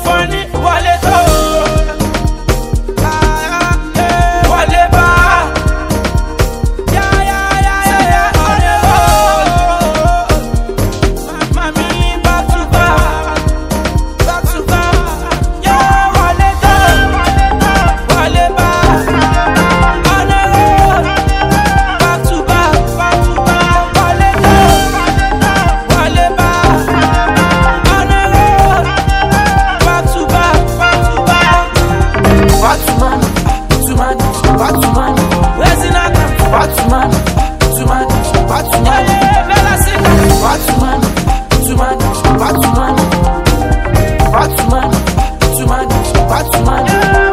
funny, wale to. Wale ba. Yeah, yeah, yeah, yeah, yeah. Wale ba. Mami, back to back. Back to back. Yeah, wale to. Wale ba. Wale ba. Back to back. Back to back. Wale to. Wale ba. Back to back. Back to back. Back to man, to man, back to man, Where's in that? back to man, to man, back to man, Yeah, Bella sing that. back to man, to man, back to man, back to man, to man, back to man.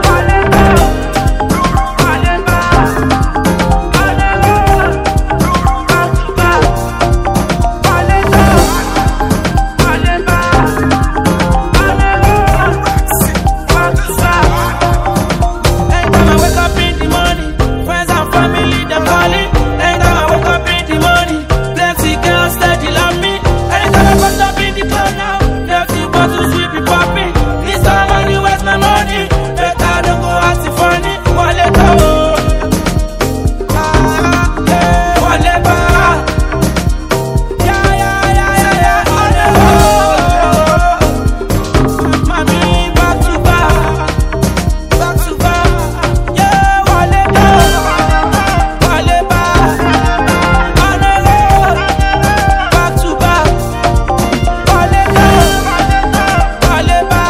Anytime I wake up in the morning, friends and family them calling. Anytime I wake up in the morning, plenty girls steady love me. Anytime I put up in the club now, plenty bottles will be popping. This time I knew where's my money. Better don't go acting funny. Wale to. Wale ba. Yeah, yeah, yeah, yeah, yeah. Wale ba. Mami, back to back. Back to back, yeah, wale ba, wale ba, back to back, wale ba, wale ba,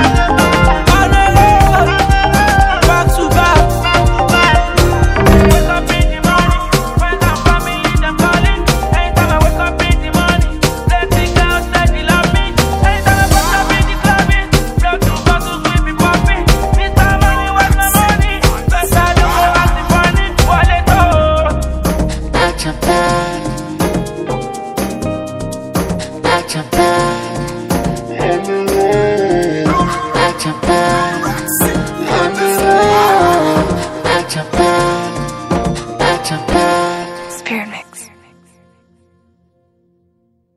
back to back. Wake up in the morning, friends and family them calling. Anytime I wake up in the morning, plenty girls steady love me. Anytime I put up in the clubbing, plenty bottles will be popping. This time I knew where's my money. Best I don't go acting funny. Wale to. Back to back, back to back.